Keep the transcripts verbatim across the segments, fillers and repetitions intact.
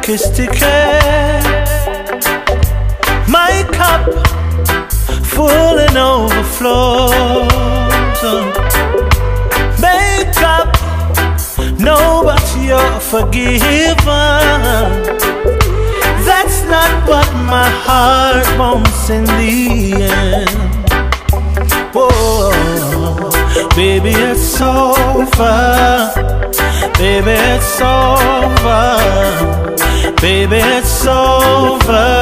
sophisticated. My cup full and overflows. Make up, no, but you're forgiven. That's not what my heart wants in the end. Whoa, baby, it's over. Baby, it's over. Baby, it's over.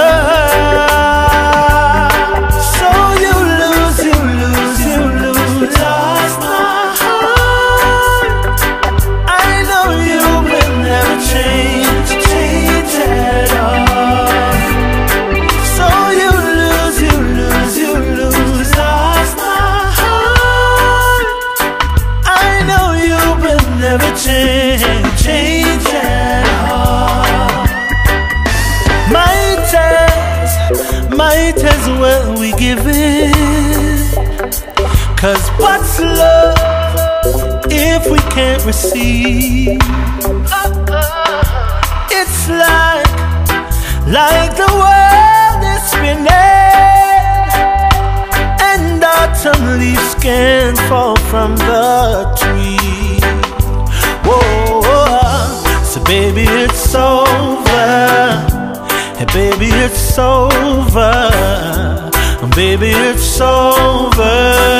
So you lose, you lose, you lose. Lost my heart. I know you will never change, change at all. So you lose, you lose, you lose. Lost my heart. I know you will never change, change at all. Might as, might as well we give in. Cause what's love if we can't receive? It's like, like the world is spinning, and autumn leaves can't fall from the tree. Whoa, so baby, it's over. Hey, baby, it's over. Baby, it's over.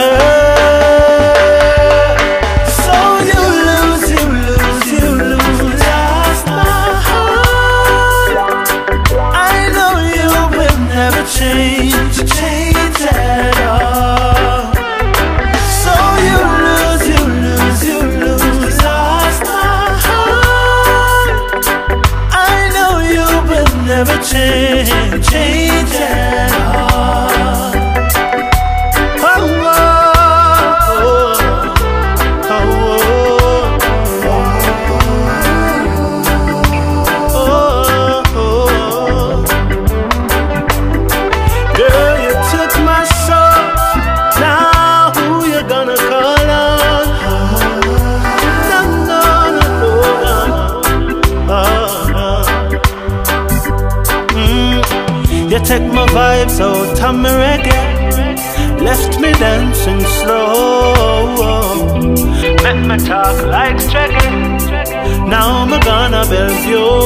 So you lose, you lose, you lose. Lost my heart. I know you will never change, change at all. So you lose, you lose, you lose. Lost my heart. I know you will never change, change at all. You take my vibes out of my reggae, left me dancing slow. Let me talk like Strega. Now I'm gonna build you.